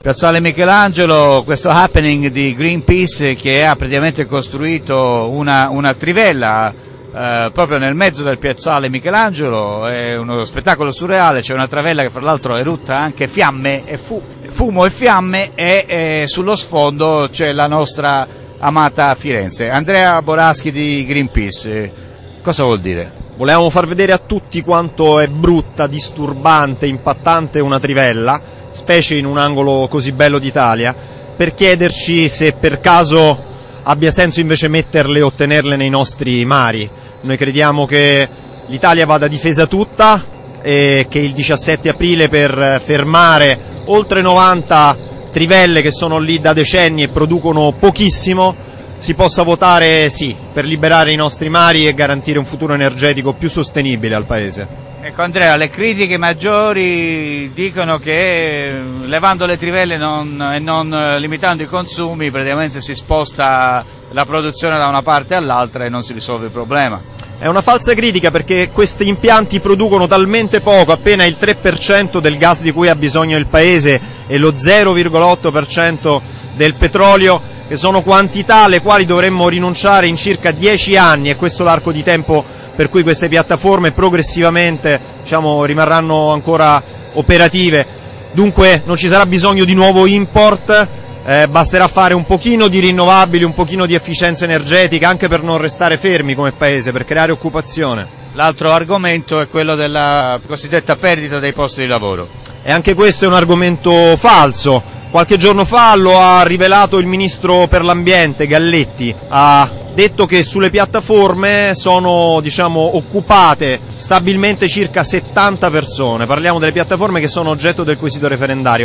Piazzale Michelangelo, questo happening di Greenpeace che ha praticamente costruito una trivella proprio nel mezzo del piazzale Michelangelo. È uno spettacolo surreale, c'è una trivella che fra l'altro erutta anche fiamme e fumo e fiamme, e sullo sfondo c'è la nostra amata Firenze. Andrea Boraschi di Greenpeace, cosa vuol dire? Volevamo far vedere a tutti quanto è brutta, disturbante, impattante una trivella, specie in un angolo così bello d'Italia, per chiederci se per caso abbia senso invece metterle o tenerle nei nostri mari. Noi crediamo che l'Italia vada difesa tutta e che il 17 aprile, per fermare oltre 90 trivelle che sono lì da decenni e producono pochissimo, si possa votare sì, per liberare i nostri mari e garantire un futuro energetico più sostenibile al Paese. Ecco Andrea, le critiche maggiori dicono che levando le trivelle e non limitando i consumi praticamente si sposta la produzione da una parte all'altra e non si risolve il problema. È una falsa critica, perché questi impianti producono talmente poco, appena il 3% del gas di cui ha bisogno il Paese e lo 0,8% del petrolio, che sono quantità alle quali dovremmo rinunciare in circa 10 anni, e questo l'arco di tempo per cui queste piattaforme progressivamente rimarranno ancora operative. Dunque non ci sarà bisogno di nuovo import, basterà fare un pochino di rinnovabili, un pochino di efficienza energetica, anche per non restare fermi come Paese, per creare occupazione. L'altro argomento è quello della cosiddetta perdita dei posti di lavoro. E anche questo è un argomento falso. Qualche giorno fa lo ha rivelato il ministro per l'ambiente Galletti, ha detto che sulle piattaforme sono occupate stabilmente circa 70 persone. Parliamo delle piattaforme che sono oggetto del quesito referendario.